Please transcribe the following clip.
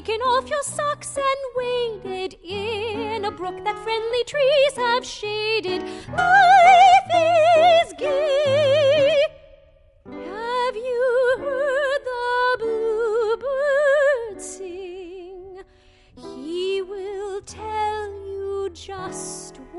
taken off your socks and waded in a brook that friendly trees have shaded. Life is gay. Have you heard the bluebird sing? He will tell you just